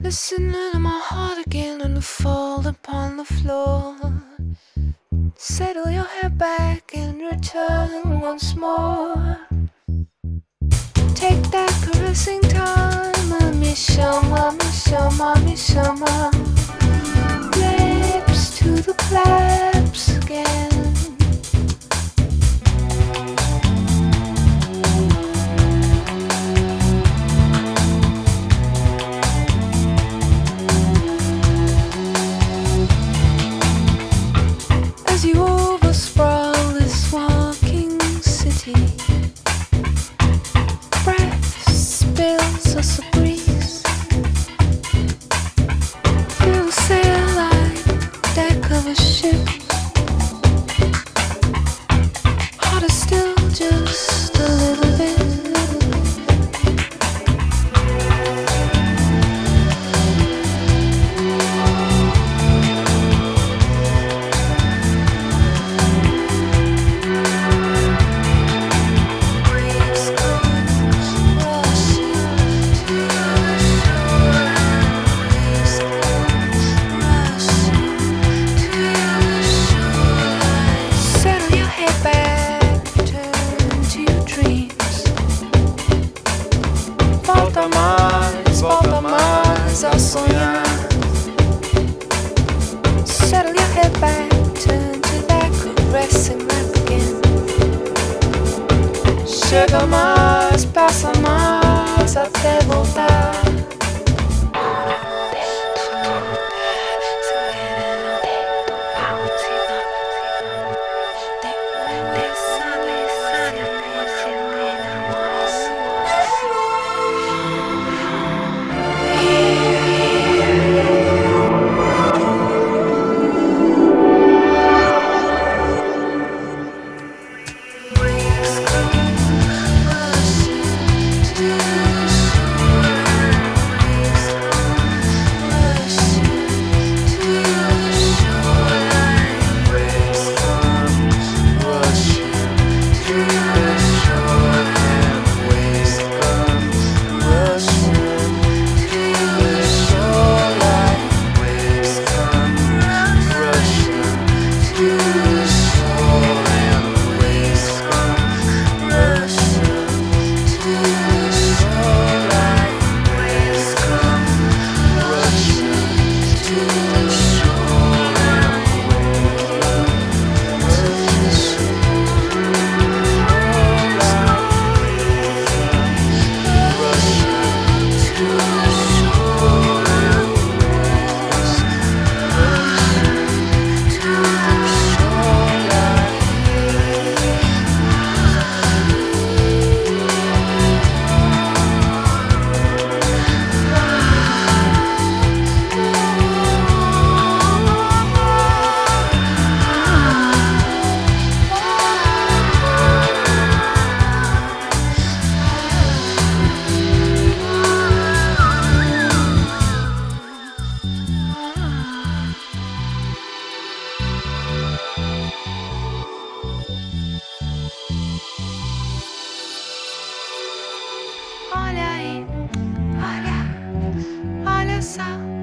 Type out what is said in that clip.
Listening to my heart again and to fall upon the floor. Settle your head back and return once more. Take that caressing time, Mishama, Mishama, Mishama. Lips to the claps again. As you oversprawl this walking city, breath spills us a breeze. Feel sail like deck of a ship. Heart is still just a little bit. Volta mais a sonhar. Settle your head back, turn to that caressing lap again. Chega mais, passa mais até voltar. Olha aí, olha só.